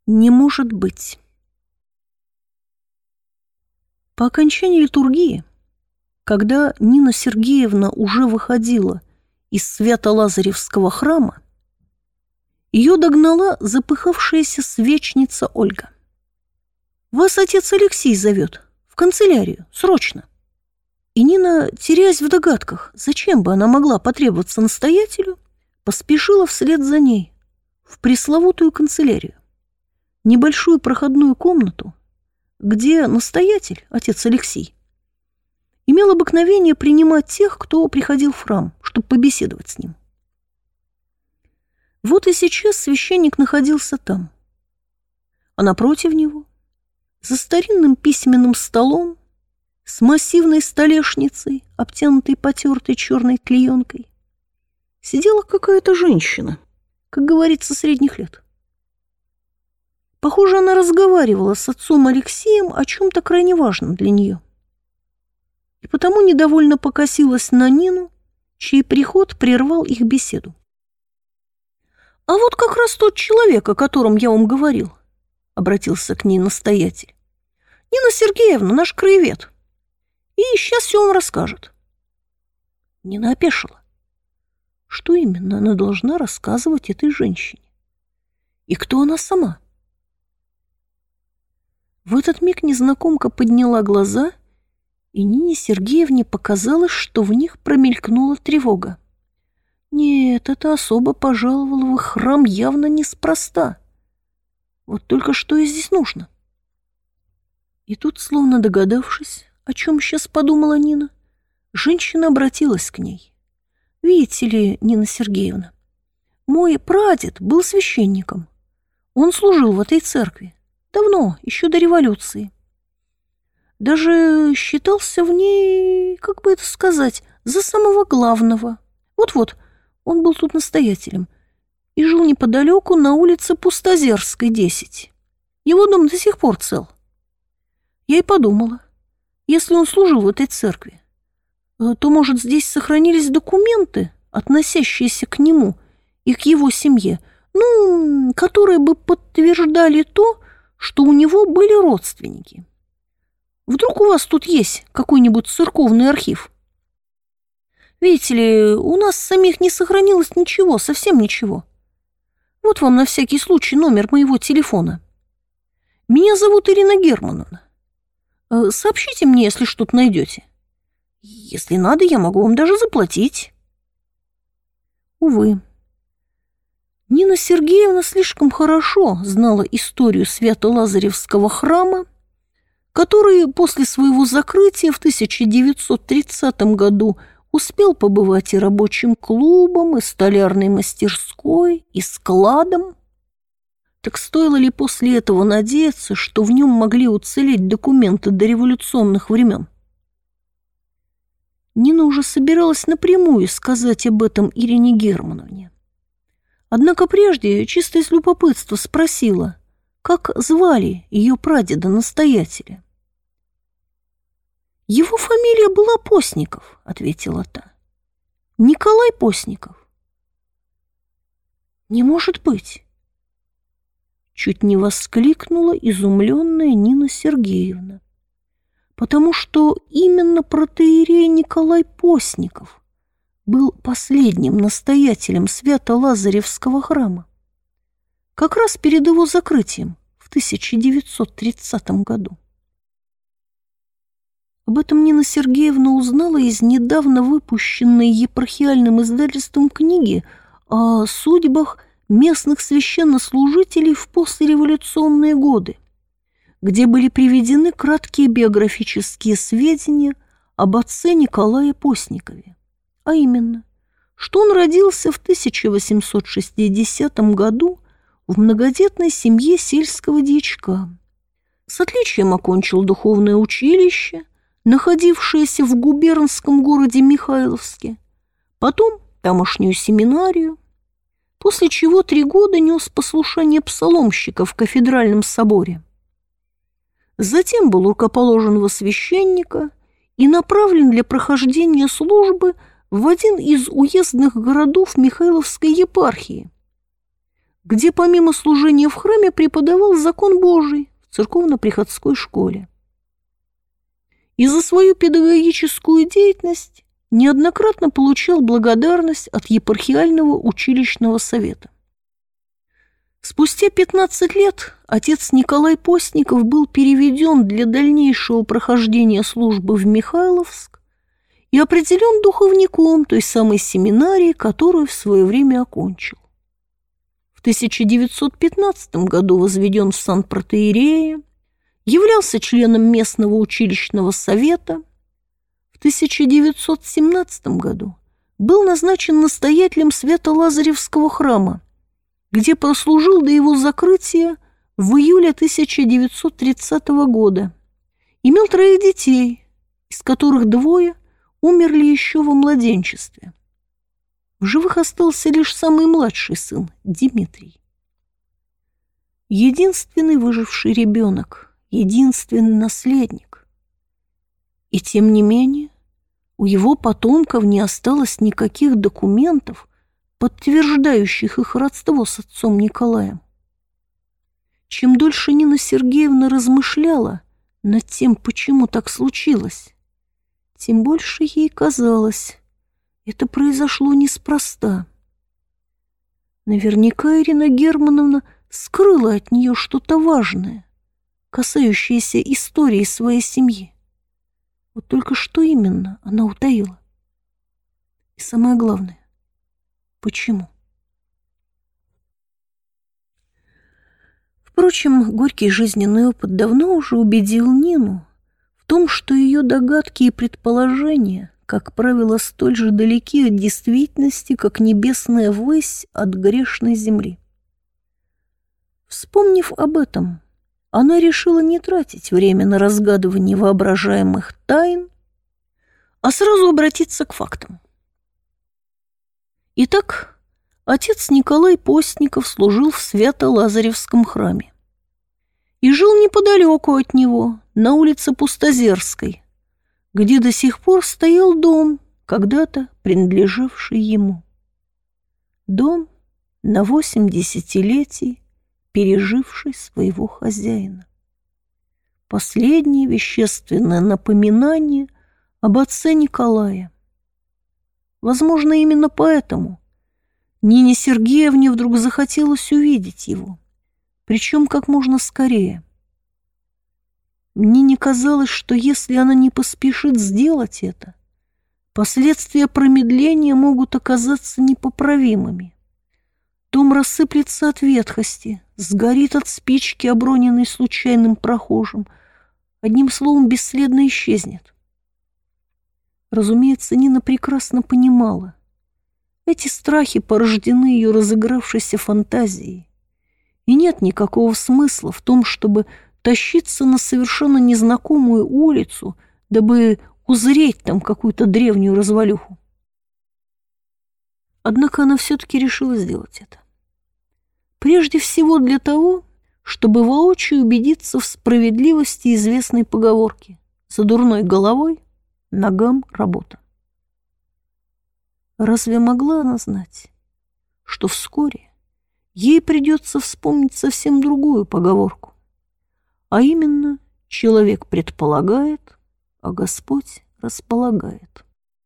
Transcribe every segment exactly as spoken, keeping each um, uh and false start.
Не может быть. По окончании литургии, когда Нина Сергеевна уже выходила из Свято-Лазаревского храма, ее догнала запыхавшаяся свечница Ольга. «Вас отец Алексей зовет. В канцелярию. Срочно». И Нина, теряясь в догадках, зачем бы она могла потребоваться настоятелю, поспешила вслед за ней в пресловутую канцелярию, небольшую проходную комнату, где настоятель, отец Алексей, имел обыкновение принимать тех, кто приходил в храм, чтобы побеседовать с ним. Вот и сейчас священник находился там, а напротив него, за старинным письменным столом, с массивной столешницей, обтянутой потертой черной клеенкой, сидела какая-то женщина, как говорится, средних лет. Похоже, она разговаривала с отцом Алексеем о чем-то крайне важном для нее. И потому недовольно покосилась на Нину, чей приход прервал их беседу. «А вот как раз тот человек, о котором я вам говорил», — обратился к ней настоятель. «Нина Сергеевна, наш краевед. И сейчас все вам расскажет». Нина опешила. Что именно она должна рассказывать этой женщине? И кто она сама? В этот миг незнакомка подняла глаза, и Нине Сергеевне показалось, что в них промелькнула тревога. Нет, эта особа пожаловала в их храм явно неспроста. Вот только что ей здесь нужно? И тут, словно догадавшись, о чем сейчас подумала Нина, женщина обратилась к ней. «Видите ли, Нина Сергеевна, мой прадед был священником. Он служил в этой церкви. Давно, еще до революции. Даже считался в ней, как бы это сказать, за самого главного. Вот-вот, он был тут настоятелем и жил неподалеку на улице Пустозерской, десять. Его дом до сих пор цел. Я и подумала, если он служил в этой церкви, то, может, здесь сохранились документы, относящиеся к нему и к его семье, ну, которые бы подтверждали то, что у него были родственники. Вдруг у вас тут есть какой-нибудь церковный архив? Видите ли, у нас самих не сохранилось ничего, совсем ничего. Вот вам на всякий случай номер моего телефона. Меня зовут Ирина Германовна. Сообщите мне, если что-то найдете. Если надо, я могу вам даже заплатить». Увы, Нина Сергеевна слишком хорошо знала историю Свято-Лазаревского храма, который после своего закрытия в тысяча девятьсот тридцатом году успел побывать и рабочим клубом, и столярной мастерской, и складом. Так стоило ли после этого надеяться, что в нем могли уцелеть документы дореволюционных времен? Нина уже собиралась напрямую сказать об этом Ирине Германовне. Однако прежде, чисто из любопытства, спросила, как звали ее прадеда-настоятеля. «Его фамилия была Постников», — ответила та. «Николай Постников». «Не может быть!» Чуть не воскликнула изумленная Нина Сергеевна, потому что именно протоиерей Николай Постников был последним настоятелем Свято-Лазаревского храма, как раз перед его закрытием в тысяча девятьсот тридцатом году. Об этом Нина Сергеевна узнала из недавно выпущенной епархиальным издательством книги о судьбах местных священнослужителей в послереволюционные годы, где были приведены краткие биографические сведения об отце Николае Постникове, а именно, что он родился в тысяча восемьсот шестидесятом году в многодетной семье сельского дьячка. С отличием окончил духовное училище, находившееся в губернском городе Михайловске, потом тамошнюю семинарию, после чего три года нес послушание псаломщика в кафедральном соборе. Затем был рукоположен во священника и направлен для прохождения службы в один из уездных городов Михайловской епархии, где помимо служения в храме преподавал закон Божий в церковно-приходской школе. И за свою педагогическую деятельность неоднократно получал благодарность от епархиального училищного совета. Спустя пятнадцать лет отец Николай Постников был переведен для дальнейшего прохождения службы в Михайловск и определен духовником той самой семинарии, которую в свое время окончил. В тысяча девятьсот пятнадцатом году возведен в сан протоиерея, являлся членом местного училищного совета. В тысяча девятьсот семнадцатом году был назначен настоятелем Свято-Лазаревского храма, где прослужил до его закрытия в июле тысяча девятьсот тридцатого года. Имел троих детей, из которых двое умерли еще во младенчестве. В живых остался лишь самый младший сын, Дмитрий. Единственный выживший ребенок, единственный наследник. И тем не менее, у его потомков не осталось никаких документов, подтверждающих их родство с отцом Николаем. Чем дольше Нина Сергеевна размышляла над тем, почему так случилось, тем больше ей казалось, это произошло неспроста. Наверняка Ирина Германовна скрыла от нее что-то важное, касающееся истории своей семьи. Вот только что именно она утаила. И самое главное, почему? Впрочем, горький жизненный опыт давно уже убедил Нину в том, что ее догадки и предположения, как правило, столь же далеки от действительности, как небесная высь от грешной земли. Вспомнив об этом, она решила не тратить время на разгадывание воображаемых тайн, а сразу обратиться к фактам. Итак, отец Николай Постников служил в Свято-Лазаревском храме и жил неподалеку от него, на улице Пустозерской, где до сих пор стоял дом, когда-то принадлежавший ему. Дом на восемь десятилетий, переживший своего хозяина. Последнее вещественное напоминание об отце Николая. Возможно, именно поэтому Нине Сергеевне вдруг захотелось увидеть его, причем как можно скорее. Нине казалось, что если она не поспешит сделать это, последствия промедления могут оказаться непоправимыми. Дом рассыплется от ветхости, сгорит от спички, оброненной случайным прохожим, одним словом, бесследно исчезнет. Разумеется, Нина прекрасно понимала, эти страхи порождены ее разыгравшейся фантазией, и нет никакого смысла в том, чтобы тащиться на совершенно незнакомую улицу, дабы узреть там какую-то древнюю развалюху. Однако она все-таки решила сделать это. Прежде всего для того, чтобы воочию убедиться в справедливости известной поговорки: «За дурной головой ногам работа». Разве могла она знать, что вскоре ей придется вспомнить совсем другую поговорку, а именно: человек предполагает, а Господь располагает.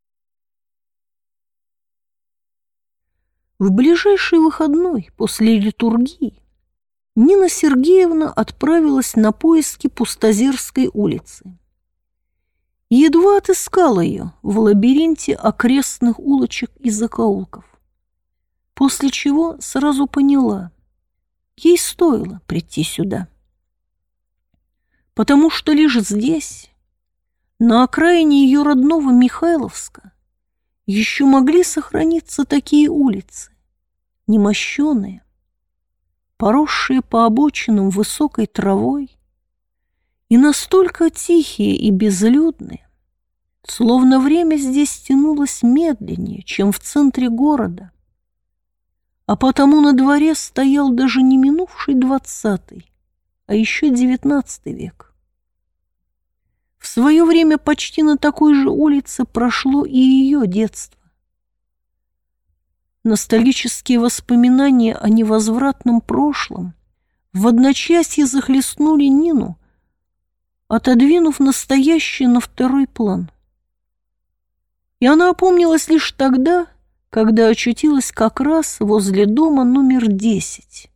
В ближайший выходной после литургии Нина Сергеевна отправилась на поиски Пустозерской улицы. И едва отыскала ее в лабиринте окрестных улочек и закоулков, после чего сразу поняла, ей стоило прийти сюда. Потому что лишь здесь, на окраине ее родного Михайловска, еще могли сохраниться такие улицы, немощеные, поросшие по обочинам высокой травой и настолько тихие и безлюдные, словно время здесь тянулось медленнее, чем в центре города, а потому на дворе стоял даже не минувший двадцатый, а еще девятнадцатый век. В свое время почти на такой же улице прошло и ее детство. Ностальгические воспоминания о невозвратном прошлом в одночасье захлестнули Нину, отодвинув настоящее на второй план. И она опомнилась лишь тогда, когда очутилась как раз возле дома номер десять.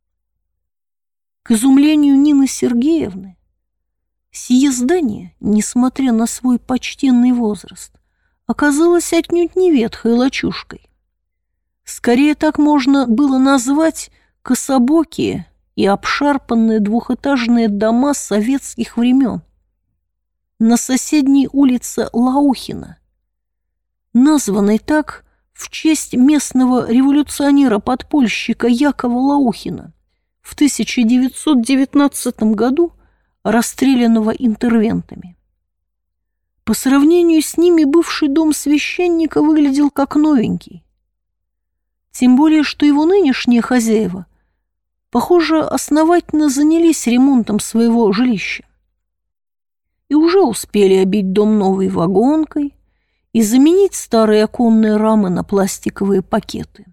К изумлению Нины Сергеевны, сие здание, несмотря на свой почтенный возраст, оказалось отнюдь не ветхой лачушкой. Скорее так можно было назвать кособокие и обшарпанные двухэтажные дома советских времен. На соседней улице Лаухина, названной так в честь местного революционера-подпольщика Якова Лаухина, в тысяча девятьсот девятнадцатом году расстрелянного интервентами. По сравнению с ними бывший дом священника выглядел как новенький. Тем более, что его нынешние хозяева, похоже, основательно занялись ремонтом своего жилища. И уже успели обить дом новой вагонкой и заменить старые оконные рамы на пластиковые пакеты.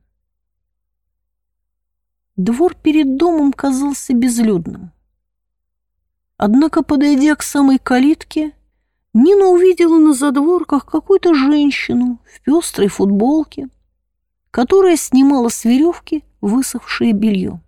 Двор перед домом казался безлюдным. Однако, подойдя к самой калитке, Нина увидела на задворках какую-то женщину в пестрой футболке, которая снимала с веревки высохшее белье.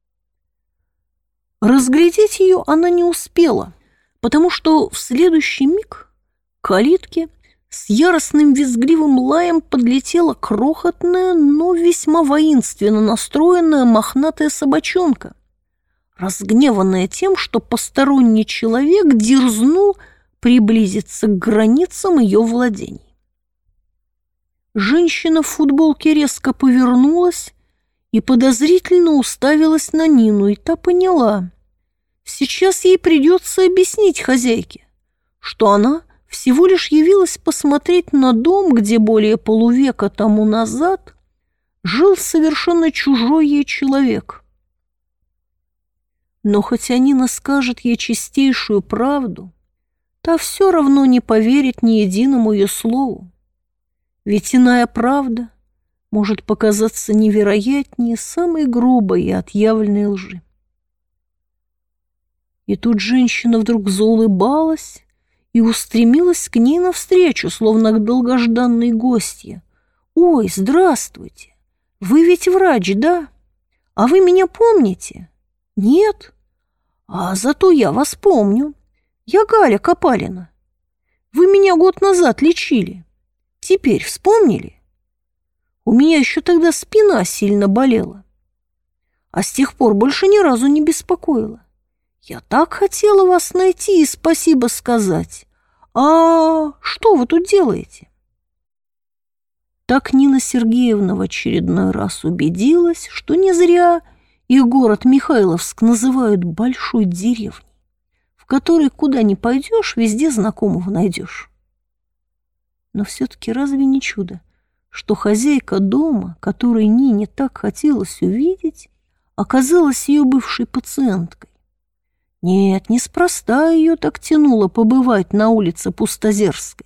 Разглядеть ее она не успела, потому что в следующий миг к калитке с яростным визгливым лаем подлетела крохотная, но весьма воинственно настроенная мохнатая собачонка, разгневанная тем, что посторонний человек дерзнул приблизиться к границам ее владений. Женщина в футболке резко повернулась и подозрительно уставилась на Нину, и та поняла. Сейчас ей придется объяснить хозяйке, что она всего лишь явилась посмотреть на дом, где более полувека тому назад жил совершенно чужой ей человек. Но хотя Нина скажет ей чистейшую правду, та все равно не поверит ни единому ее слову. Ведь иная правда может показаться невероятнее самой грубой и отъявленной лжи. И тут женщина вдруг заулыбалась и устремилась к ней навстречу, словно к долгожданной гостье. «Ой, здравствуйте! Вы ведь врач, да? А вы меня помните? Нет? А зато я вас помню. Я Галя Копалина. Вы меня год назад лечили. Теперь вспомнили? У меня еще тогда спина сильно болела, а с тех пор больше ни разу не беспокоила. Я так хотела вас найти и спасибо сказать. А что вы тут делаете?» Так Нина Сергеевна в очередной раз убедилась, что не зря их город Михайловск называют большой деревней, в которой куда ни пойдешь, везде знакомого найдешь. Но все-таки разве не чудо, что хозяйка дома, которой Нине так хотелось увидеть, оказалась ее бывшей пациенткой? Нет, неспроста ее так тянуло побывать на улице Пустозерской.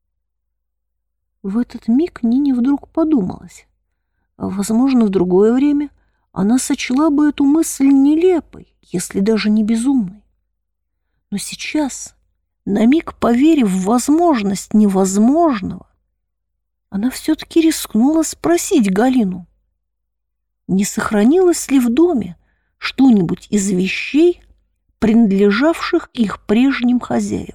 В этот миг Нине вдруг подумалось, возможно, в другое время она сочла бы эту мысль нелепой, если даже не безумной. Но сейчас, на миг поверив в возможность невозможного, она все-таки рискнула спросить Галину, не сохранилось ли в доме что-нибудь из вещей, принадлежавших их прежним хозяевам.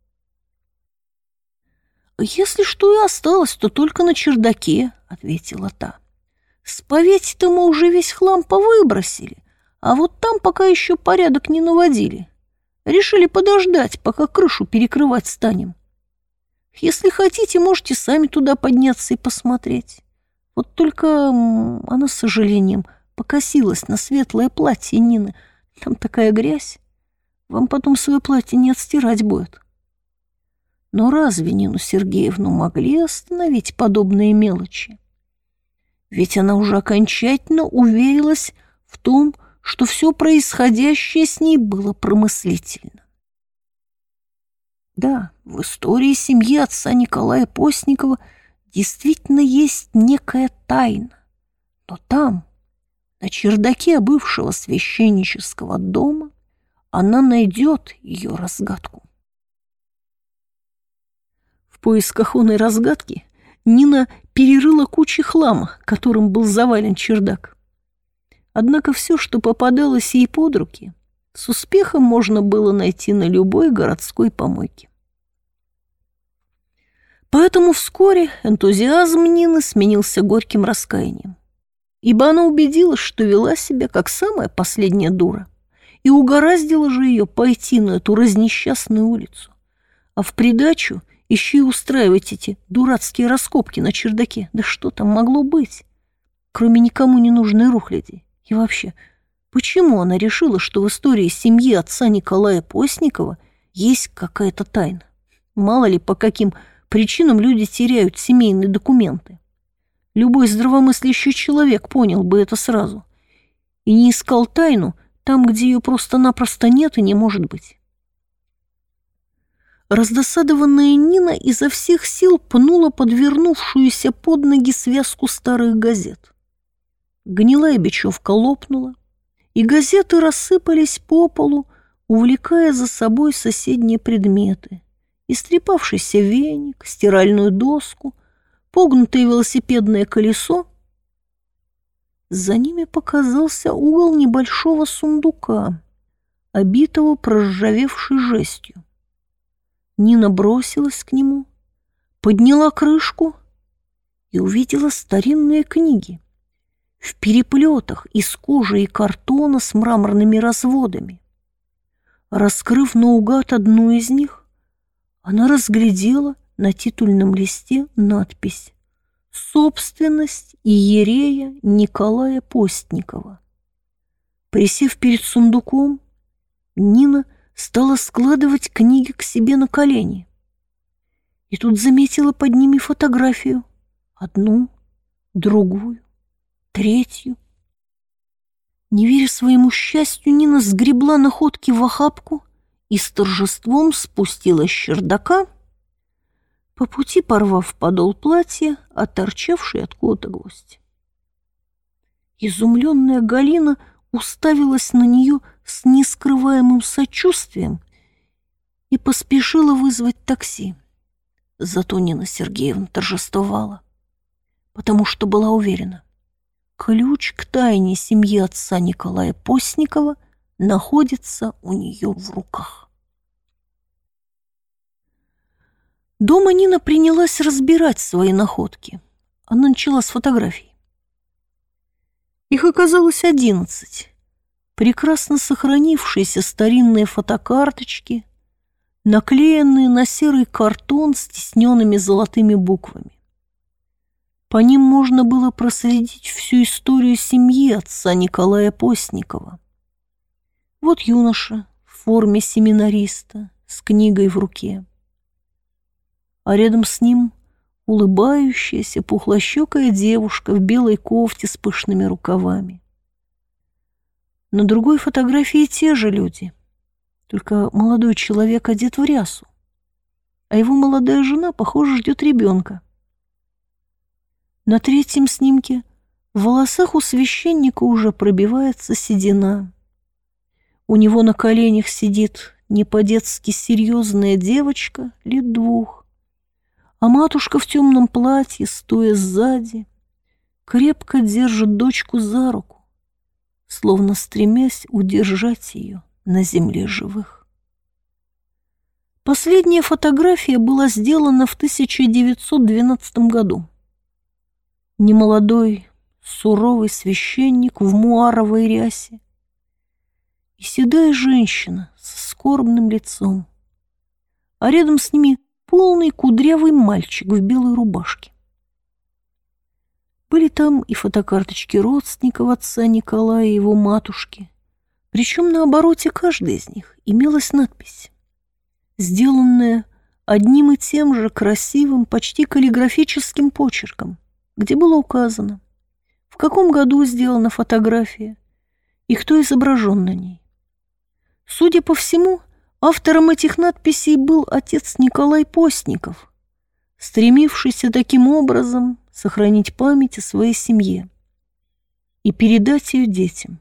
«Если что и осталось, то только на чердаке», — ответила та. «С повети-то мы уже весь хлам повыбросили, а вот там пока еще порядок не наводили. Решили подождать, пока крышу перекрывать станем. Если хотите, можете сами туда подняться и посмотреть. Вот только она, с сожалением, покосилась на светлое платье Нины. Там такая грязь. Вам потом свое платье не отстирать будет». Но разве Нину Сергеевну могли остановить подобные мелочи? Ведь она уже окончательно уверилась в том, что все происходящее с ней было промыслительно. Да, в истории семьи отца Николая Постникова действительно есть некая тайна, Но там, на чердаке бывшего священнического дома, она найдет ее разгадку. В поисках оной разгадки Нина перерыла кучи хлама, которым был завален чердак. Однако все, что попадалось ей под руки, с успехом можно было найти на любой городской помойке. Поэтому вскоре энтузиазм Нины сменился горьким раскаянием, ибо она убедилась, что вела себя как самая последняя дура, и угораздило же ее пойти на эту разнесчастную улицу, а в придачу еще и устраивать эти дурацкие раскопки на чердаке. Да что там могло быть, кроме никому не нужной рухляди? И вообще, почему она решила, что в истории семьи отца Николая Постникова есть какая-то тайна? Мало ли, по каким причинам люди теряют семейные документы. Любой здравомыслящий человек понял бы это сразу и не искал тайну там, где ее просто-напросто нет и не может быть. Раздосадованная Нина изо всех сил пнула подвернувшуюся под ноги связку старых газет. Гнилая бечевка лопнула, и газеты рассыпались по полу, увлекая за собой соседние предметы: истрепавшийся веник, стиральную доску, погнутое велосипедное колесо. За ними показался угол небольшого сундука, обитого проржавевшей жестью. Нина бросилась к нему, подняла крышку и увидела старинные книги в переплетах из кожи и картона с мраморными разводами. Раскрыв наугад одну из них, она разглядела на титульном листе надпись «Собственность иерея Николая Постникова». Присев перед сундуком, Нина стала складывать книги к себе на колени. И тут заметила под ними фотографию. Одну, другую, третью. Не веря своему счастью, Нина сгребла находки в охапку и с торжеством спустилась с чердака, по пути порвав подол платья, оторчавший откуда-то гвоздь. Изумленная Галина уставилась на нее с нескрываемым сочувствием и поспешила вызвать такси. Зато Нина Сергеевна торжествовала, потому что была уверена: ключ к тайне семьи отца Николая Постникова находится у нее в руках. Дома Нина принялась разбирать свои находки. Она начала с фотографий. Их оказалось одиннадцать. Прекрасно сохранившиеся старинные фотокарточки, наклеенные на серый картон с тисненными золотыми буквами. По ним можно было проследить всю историю семьи отца Николая Постникова. Вот юноша в форме семинариста с книгой в руке, а рядом с ним улыбающаяся пухлощекая девушка в белой кофте с пышными рукавами. На другой фотографии те же люди, только молодой человек одет в рясу, а его молодая жена, похоже, ждет ребенка. На третьем снимке в волосах у священника уже пробивается седина. У него на коленях сидит не по-детски серьезная девочка лет двух, а матушка в темном платье, стоя сзади, крепко держит дочку за руку, словно стремясь удержать ее на земле живых. Последняя фотография была сделана в тысяча девятьсот двенадцатом году. Немолодой, суровый священник в муаровой рясе и седая женщина со скорбным лицом, а рядом с ними полный кудрявый мальчик в белой рубашке. Были там и фотокарточки родственников отца Николая и его матушки, причем на обороте каждой из них имелась надпись, сделанная одним и тем же красивым, почти каллиграфическим почерком, где было указано, в каком году сделана фотография и кто изображен на ней. Судя по всему, автором этих надписей был отец Николай Постников, стремившийся таким образом сохранить память о своей семье. и передать ее детям.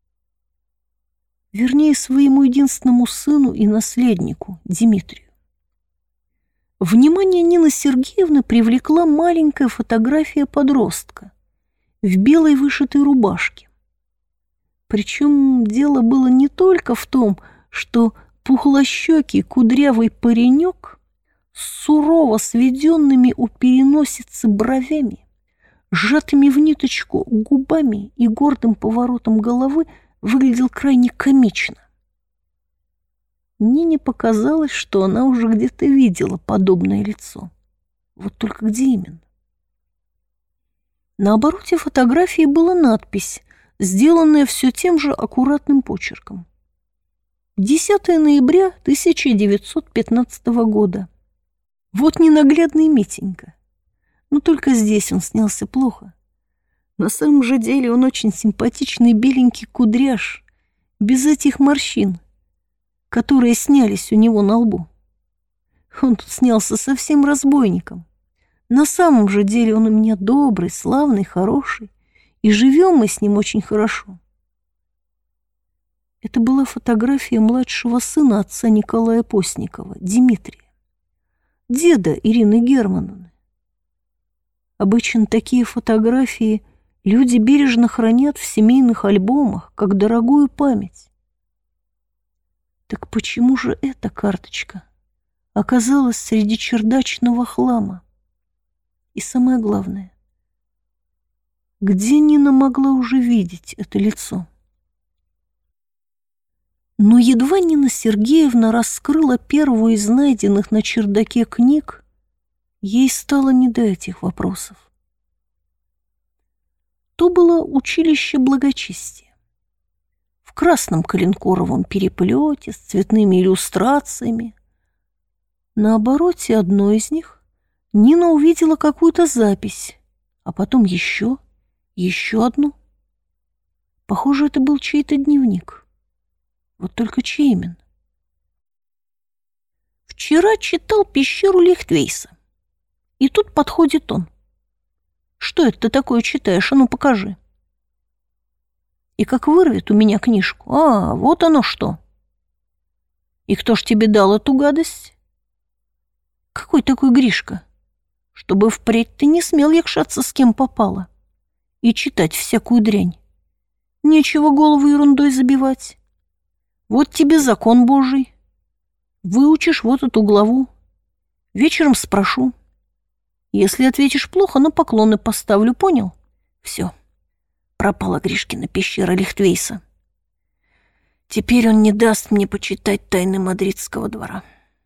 Вернее, своему единственному сыну и наследнику, Дмитрию. Внимание Нины Сергеевны привлекла маленькая фотография подростка в белой вышитой рубашке. Причем дело было не только в том, что пухлощекий кудрявый паренек с сурово сведенными у переносицы бровями, сжатыми в ниточку губами и гордым поворотом головы выглядел крайне комично. Нине показалось, что она уже где-то видела подобное лицо. Вот только где именно? На обороте фотографии была надпись, сделанная все тем же аккуратным почерком. десятое ноября тысяча девятьсот пятнадцатого года. Вот ненаглядный Митенька. Но только здесь он снялся плохо. На самом же деле он очень симпатичный беленький кудряш, без этих морщин, которые снялись у него на лбу. Он тут снялся совсем разбойником. На самом же деле он у меня добрый, славный, хороший, и живем мы с ним очень хорошо. Это была фотография младшего сына отца Николая Постникова, Дмитрия, деда Ирины Германовны. Обычно такие фотографии люди бережно хранят в семейных альбомах, как дорогую память. Так почему же эта карточка оказалась среди чердачного хлама? И самое главное, где Нина могла уже видеть это лицо? Но едва Нина Сергеевна раскрыла первую из найденных на чердаке книг, ей стало не до этих вопросов. То было училище благочестия. В красном коленкоровом переплете с цветными иллюстрациями. На обороте одной из них Нина увидела какую-то запись, а потом еще, еще одну. Похоже, это был чей-то дневник. Вот только чей именно? Вчера читал «Пещеру Лихтвейса». И тут подходит он. Что это ты такое читаешь? А ну покажи. И как вырвет у меня книжку. А, вот оно что. И кто ж тебе дал эту гадость? Какой такой Гришка? Чтобы впредь ты не смел якшаться с кем попало и читать всякую дрянь. Нечего голову ерундой забивать. Вот тебе закон Божий. Выучишь вот эту главу. Вечером спрошу. Если ответишь плохо, на поклоны поставлю, понял? Все. Пропала Гришкина пещера Лихтвейса. Теперь он не даст мне почитать тайны мадридского двора.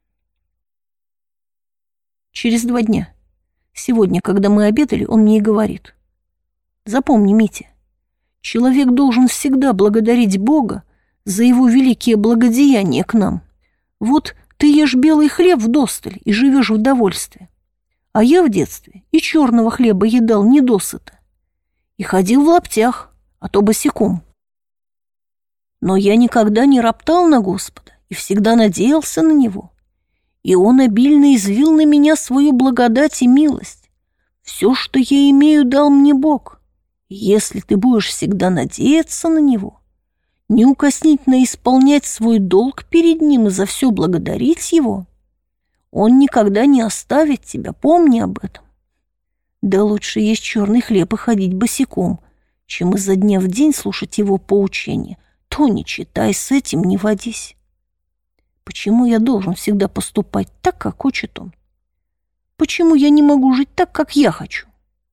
Через два дня. Сегодня, когда мы обедали, он мне и говорит. Запомни, Митя, человек должен всегда благодарить Бога за его великие благодеяния к нам. Вот ты ешь белый хлеб вдосталь и живешь в довольстве. А я в детстве и черного хлеба едал недосыта. И ходил в лаптях, а то босиком. Но я никогда не роптал на Господа и всегда надеялся на Него. И Он обильно излил на меня свою благодать и милость. Все, что я имею, дал мне Бог. И если ты будешь всегда надеяться на Него, неукоснительно исполнять свой долг перед Ним и за все благодарить Его, Он никогда не оставит тебя, помни об этом. Да лучше есть черный хлеб и ходить босиком, чем изо дня в день слушать Его поучения. То не читай, с этим не водись. Почему я должен всегда поступать так, как хочет Он? Почему я не могу жить так, как я хочу?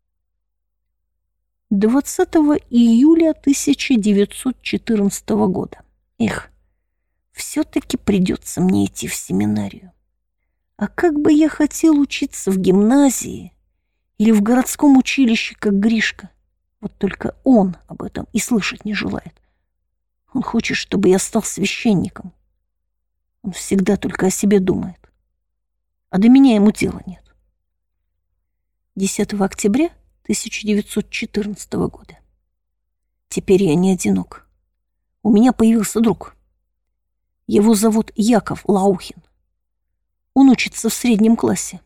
двадцатого июля тысяча девятьсот четырнадцатого года. Эх, все-таки придется мне идти в семинарию. А как бы я хотел учиться в гимназии или в городском училище, как Гришка. Вот только он об этом и слышать не желает. Он хочет, чтобы я стал священником. Он всегда только о себе думает. А до меня ему дела нет. десятого октября тысяча девятьсот четырнадцатого года. Теперь я не одинок. У меня появился друг. Его зовут Яков Лаухин. Он учится в среднем классе.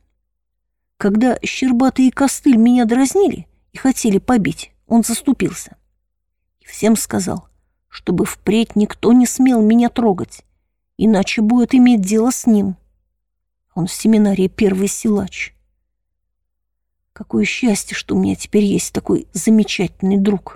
Когда Щербатый и Костыль меня дразнили и хотели побить, он заступился. И всем сказал, чтобы впредь никто не смел меня трогать, иначе будет иметь дело с ним. Он в семинарии первый силач. Какое счастье, что у меня теперь есть такой замечательный друг.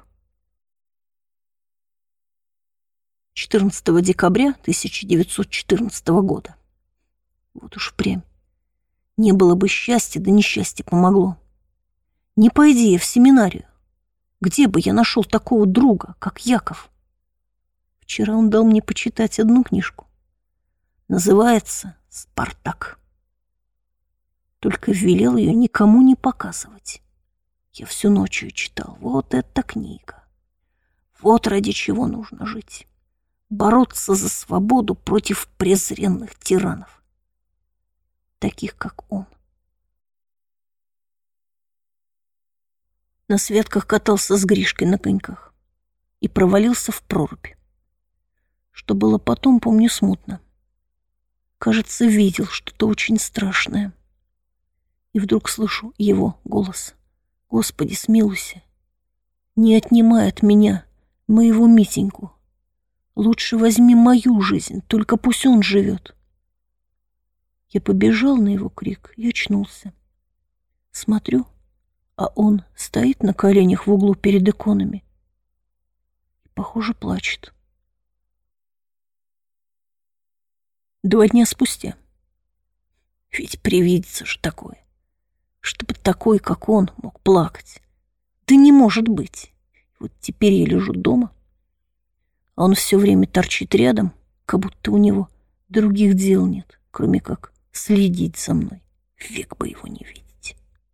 четырнадцатого декабря тысяча девятьсот четырнадцатого года. Вот уж впрямь. Не было бы счастья, да несчастье помогло. Не пойди я в семинарию. Где бы я нашел такого друга, как Яков? Вчера он дал мне почитать одну книжку. Называется «Спартак». Только велел ее никому не показывать. Я всю ночь ее читал. Вот эта книга. Вот ради чего нужно жить. Бороться за свободу против презренных тиранов, таких как он. На святках катался с Гришкой на коньках и провалился в прорубь. Что было потом, помню смутно. Кажется, видел что-то очень страшное. И вдруг слышу его голос. «Господи, смилуйся, не отнимай от меня моего Митеньку. Лучше возьми мою жизнь, только пусть он живет». Я побежал на его крик и очнулся. Смотрю, а он стоит на коленях в углу перед иконами и, похоже, плачет. Два дня спустя. Ведь привидится же такое, чтобы такой, как он, мог плакать. Да не может быть. Вот теперь я лежу дома, а он все время торчит рядом, как будто у него других дел нет, кроме как следить за мной. Век бы его не видеть.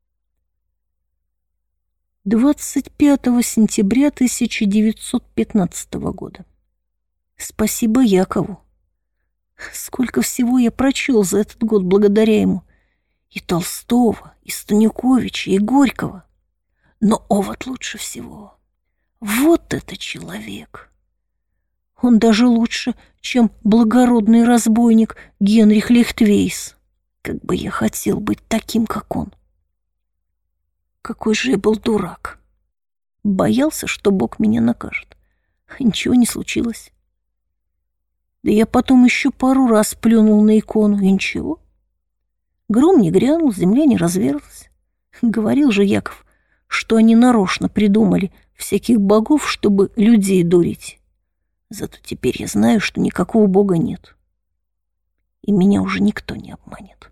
двадцать пятого сентября тысяча девятьсот пятнадцатого года. Спасибо Якову. Сколько всего я прочел за этот год благодаря ему. И Толстого, и Станюковича, и Горького. Но овод лучше всего. Вот это человек! Он даже лучше, чем благородный разбойник Генрих Лихтвейс. Как бы я хотел быть таким, как он. Какой же я был дурак. Боялся, что Бог меня накажет. Ничего не случилось. Да я потом еще пару раз плюнул на икону, и ничего. Гром не грянул, земля не разверзлась. Говорил же Яков, что они нарочно придумали всяких богов, чтобы людей дурить. Зато теперь я знаю, что никакого бога нет. И меня уже никто не обманет.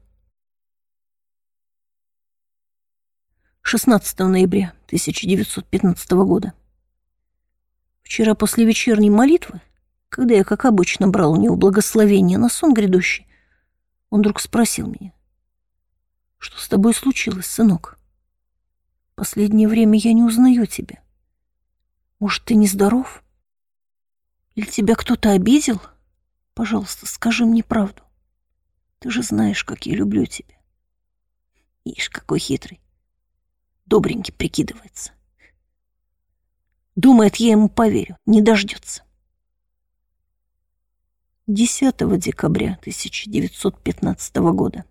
шестнадцатого ноября тысяча девятьсот пятнадцатого года. Вчера после вечерней молитвы, когда я, как обычно, брал у него благословение на сон грядущий, он вдруг спросил меня: «Что с тобой случилось, сынок? Последнее время я не узнаю тебя. Может, ты нездоров? Или тебя кто-то обидел? Пожалуйста, скажи мне правду. Ты же знаешь, как я люблю тебя». Ишь, какой хитрый. Добренький прикидывается. Думает, я ему поверю, не дождется. десятого декабря тысяча девятьсот пятнадцатого года.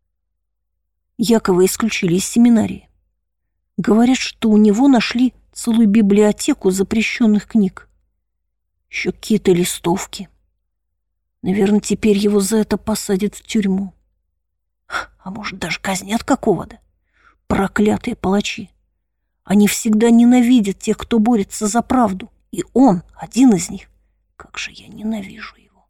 Якова исключили из семинарии. Говорят, что у него нашли целую библиотеку запрещенных книг. Еще какие-то листовки. Наверное, теперь его за это посадят в тюрьму. А может, даже казнят какого-то. Проклятые палачи. Они всегда ненавидят тех, кто борется за правду. И он один из них. Как же я ненавижу его.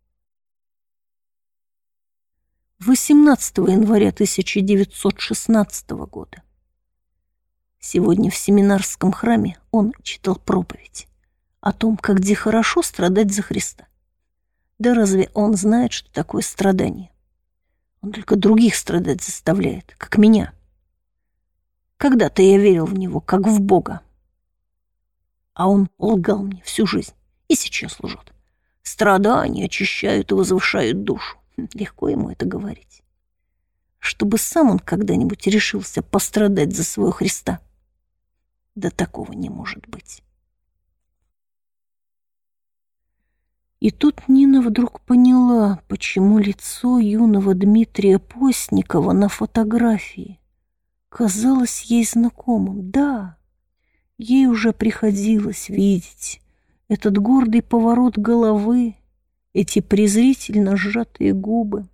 восемнадцатого января тысяча девятьсот шестнадцатого года. Сегодня в семинарском храме он читал проповедь о том, как где хорошо страдать за Христа. Да разве он знает, что такое страдание? Он только других страдать заставляет, как меня. Когда-то я верил в него, как в Бога. А он лгал мне всю жизнь и сейчас лжет. Страдания очищают и возвышают душу. Легко ему это говорить. Чтобы сам он когда-нибудь решился пострадать за своего Христа. Да такого не может быть. И тут Нина вдруг поняла, почему лицо юного Дмитрия Постникова на фотографии казалось ей знакомым. Да, ей уже приходилось видеть Этот гордый поворот головы, эти презрительно сжатые губы.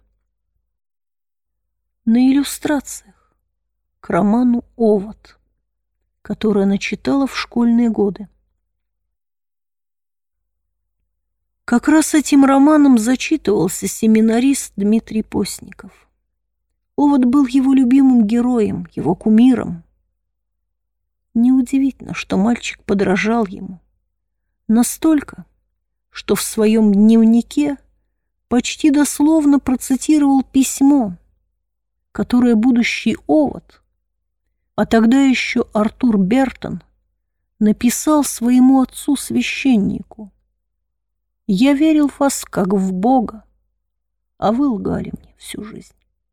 На иллюстрациях к роману «Овод», который она читала в школьные годы. Как раз этим романом зачитывался семинарист Дмитрий Постников. Овод был его любимым героем, его кумиром. Неудивительно, что мальчик подражал ему. Настолько, что в своем дневнике почти дословно процитировал письмо, которое будущий Овод, а тогда еще Артур Бертон, написал своему отцу-священнику. «Я верил в вас как в Бога, а вы лгали мне всю жизнь».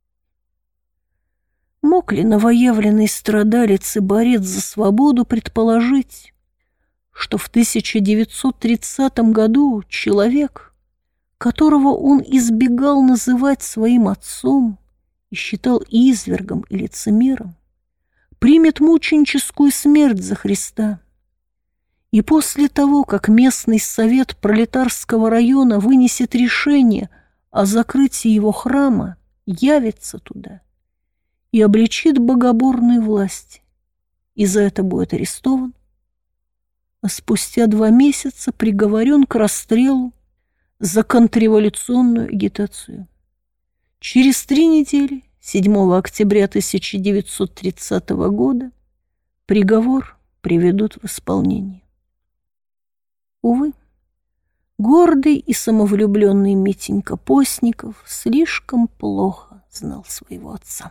Мог ли новоявленный страдалец и борец за свободу предположить, что в тысяча девятьсот тридцатом году человек, которого он избегал называть своим отцом и считал извергом и лицемером, примет мученическую смерть за Христа? И после того, как местный совет пролетарского района вынесет решение о закрытии его храма, явится туда и обличит богоборную власть, и за это будет арестован, а спустя два месяца приговорен к расстрелу за контрреволюционную агитацию. Через три недели, седьмого октября тысяча девятьсот тридцатого года, приговор приведут в исполнение. Увы, гордый и самовлюбленный Митенька Постников слишком плохо знал своего отца.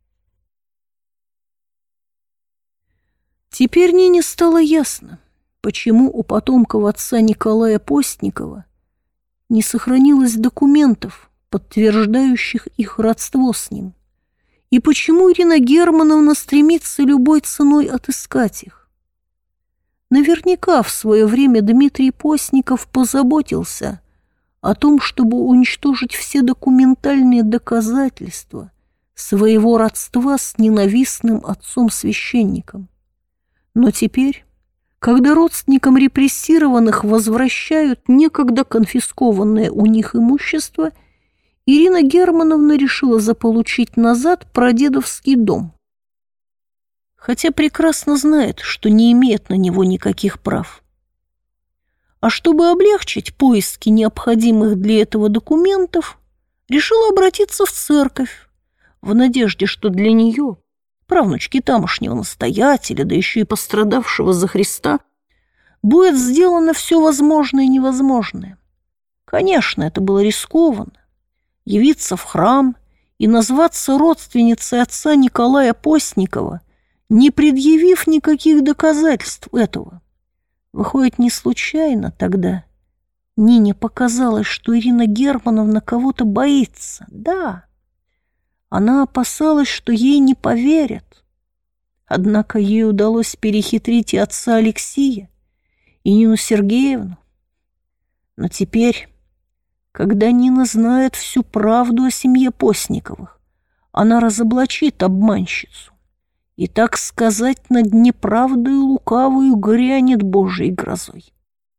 Теперь Нине стало ясно, почему у потомков отца Николая Постникова не сохранилось документов, подтверждающих их родство с ним, и почему Ирина Германовна стремится любой ценой отыскать их. Наверняка в свое время Дмитрий Постников позаботился о том, чтобы уничтожить все документальные доказательства своего родства с ненавистным отцом-священником. Но теперь, когда родственникам репрессированных возвращают некогда конфискованное у них имущество, Ирина Германовна решила заполучить назад прадедовский дом, хотя прекрасно знает, что не имеет на него никаких прав. А чтобы облегчить поиски необходимых для этого документов, решила обратиться в церковь, в надежде, что для нее, правнучки тамошнего настоятеля, да еще и пострадавшего за Христа, будет сделано все возможное и невозможное. Конечно, это было рискованно. Явиться в храм и назваться родственницей отца Николая Постникова, не предъявив никаких доказательств этого. Выходит, не случайно тогда Нине показалось, что Ирина Германовна кого-то боится. Да, она опасалась, что ей не поверят. Однако ей удалось перехитрить и отца Алексия, и Нину Сергеевну. Но теперь, когда Нина знает всю правду о семье Постниковых, она разоблачит обманщицу и, так сказать, над неправдою лукавую грянет Божией грозой.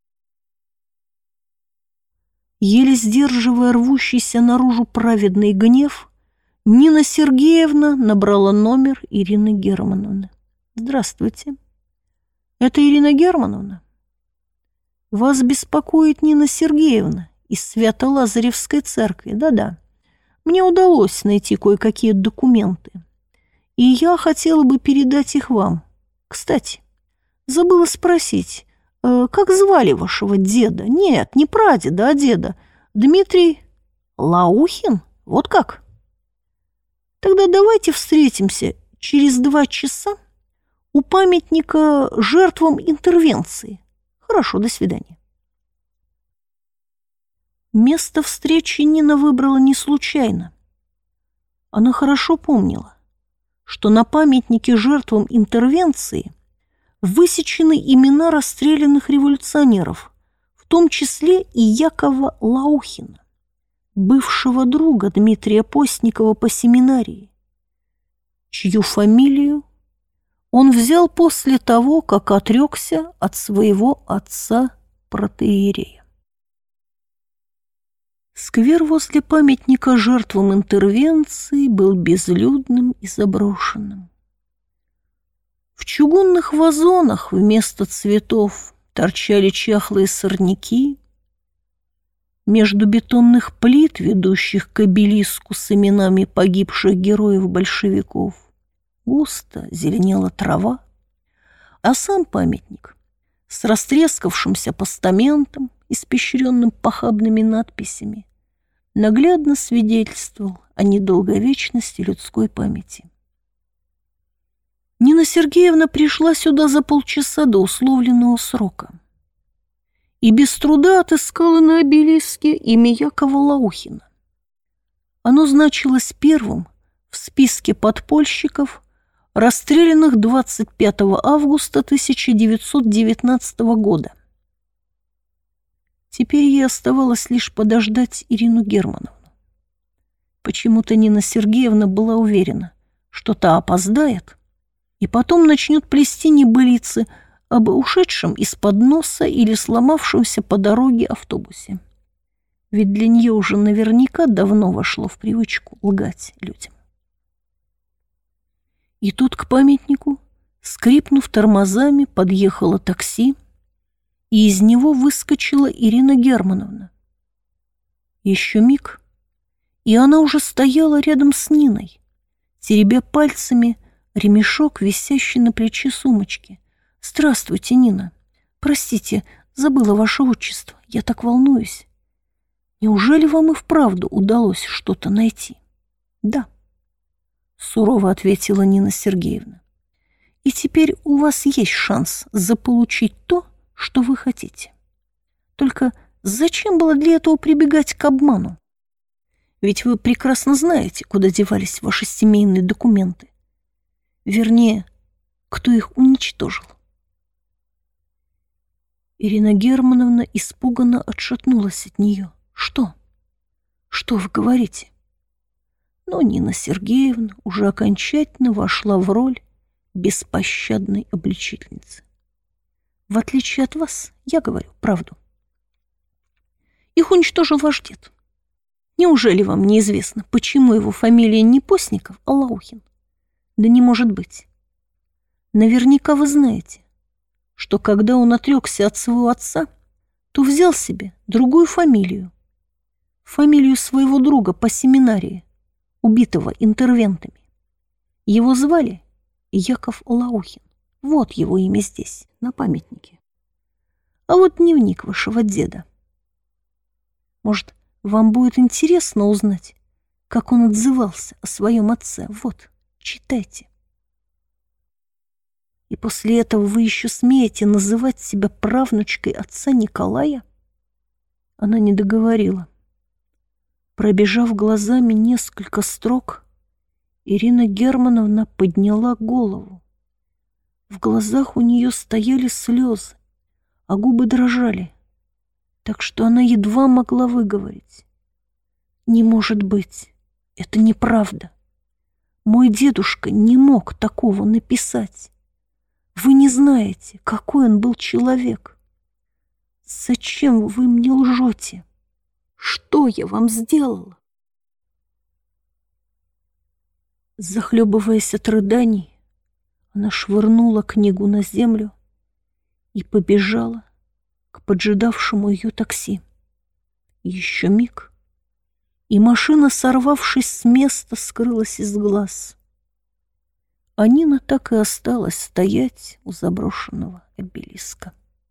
Еле сдерживая рвущийся наружу праведный гнев, Нина Сергеевна набрала номер Ирины Германовны. «Здравствуйте. Это Ирина Германовна? Вас беспокоит Нина Сергеевна из Свято-Лазаревской церкви. Да-да. Мне удалось найти кое-какие документы, и я хотела бы передать их вам. Кстати, забыла спросить, э, как звали вашего деда? Нет, не прадеда, а деда. Дмитрий Лаухин? Вот как? Тогда давайте встретимся через два часа у памятника жертвам интервенции. Хорошо, до свидания». Место встречи Нина выбрала не случайно. Она хорошо помнила, что на памятнике жертвам интервенции высечены имена расстрелянных революционеров, в том числе и Якова Лаухина, бывшего друга Дмитрия Постникова по семинарии, чью фамилию он взял после того, как отрекся от своего отца протоиерея. Сквер возле памятника жертвам интервенции был безлюдным и заброшенным. В чугунных вазонах вместо цветов торчали чахлые сорняки. Между бетонных плит, ведущих к обелиску с именами погибших героев-большевиков, густо зеленела трава, а сам памятник с растрескавшимся постаментом, испещренным похабными надписями, наглядно свидетельствовал о недолговечности людской памяти. Нина Сергеевна пришла сюда за полчаса до условленного срока и без труда отыскала на обелиске имя Якова Лаухина. Оно значилось первым в списке подпольщиков, расстрелянных двадцать пятого августа тысяча девятьсот девятнадцатого года. Теперь ей оставалось лишь подождать Ирину Германовну. Почему-то Нина Сергеевна была уверена, что та опоздает, и потом начнет плести небылицы об ушедшем из-под носа или сломавшемся по дороге автобусе. Ведь для нее уже наверняка давно вошло в привычку лгать людям. И тут к памятнику, скрипнув тормозами, подъехало такси, и из него выскочила Ирина Германовна. Еще миг, и она уже стояла рядом с Ниной, теребя пальцами ремешок, висящий на плече сумочки. «Здравствуйте, Нина. Простите, забыла ваше отчество. Я так волнуюсь. Неужели вам и вправду удалось что-то найти?» «Да», — сурово ответила Нина Сергеевна. «И теперь у вас есть шанс заполучить то, что вы хотите. Только зачем было для этого прибегать к обману? Ведь вы прекрасно знаете, куда девались ваши семейные документы. Вернее, кто их уничтожил». Ирина Германовна испуганно отшатнулась от нее. «Что? Что вы говорите?» Но Нина Сергеевна уже окончательно вошла в роль беспощадной обличительницы. «В отличие от вас, я говорю правду. Их уничтожил ваш дед. Неужели вам неизвестно, почему его фамилия не Постников, а Лаухин? Да не может быть. Наверняка вы знаете, что когда он отрекся от своего отца, то взял себе другую фамилию. Фамилию своего друга по семинарии, убитого интервентами. Его звали Яков Лаухин. Вот его имя здесь, на памятнике. А вот дневник вашего деда. Может, вам будет интересно узнать, как он отзывался о своем отце. Вот, читайте. И после этого вы еще смеете называть себя правнучкой отца Николая?» Она не договорила. Пробежав глазами несколько строк, Ирина Германовна подняла голову. В глазах у нее стояли слезы, а губы дрожали, так что она едва могла выговорить: «Не может быть, это неправда. Мой дедушка не мог такого написать. Вы не знаете, какой он был человек. Зачем вы мне лжете? Что я вам сделала?» Захлебываясь от рыданий, она швырнула книгу на землю и побежала к поджидавшему ее такси. Еще миг, и машина, сорвавшись с места, скрылась из глаз. А Нина так и осталась стоять у заброшенного обелиска.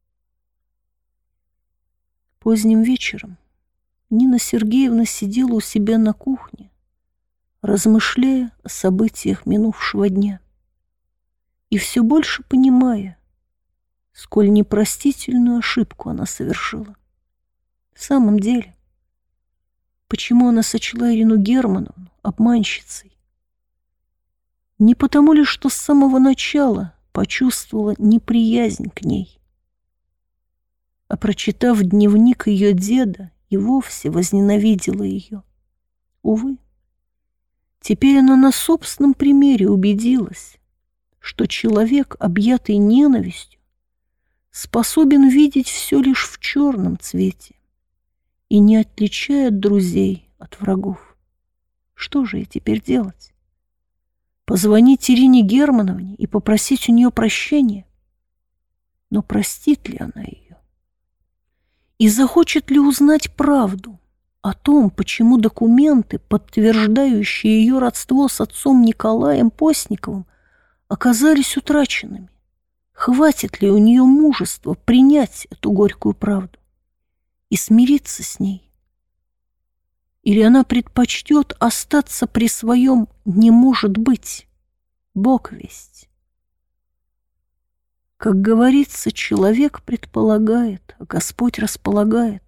Поздним вечером Нина Сергеевна сидела у себя на кухне, размышляя о событиях минувшего дня и все больше понимая, сколь непростительную ошибку она совершила. В самом деле, почему она сочла Ирину Германовну обманщицей? Не потому ли, что с самого начала почувствовала неприязнь к ней, а, прочитав дневник ее деда, и вовсе возненавидела ее? Увы, теперь она на собственном примере убедилась, что человек, объятый ненавистью, способен видеть все лишь в черном цвете и не отличает друзей от врагов. Что же ей теперь делать? Позвонить Ирине Германовне и попросить у нее прощения? Но простит ли она ее? И захочет ли узнать правду о том, почему документы, подтверждающие ее родство с отцом Николаем Постниковым, оказались утраченными? Хватит ли у нее мужества принять эту горькую правду и смириться с ней? Или она предпочтет остаться при своем «не может быть», Бог весть? Как говорится, человек предполагает, а Господь располагает.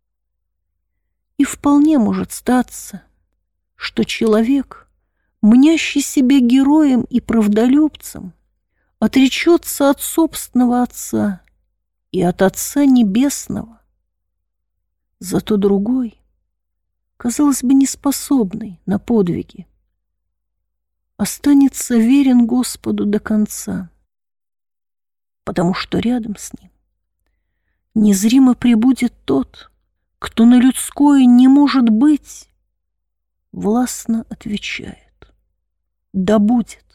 И вполне может статься, что человек, мнящий себя героем и правдолюбцем, отречется от собственного Отца и от Отца Небесного. Зато другой, казалось бы, неспособный на подвиги, останется верен Господу до конца, потому что рядом с ним незримо пребудет тот, кто на людское «не может быть» властно отвечает: да будет.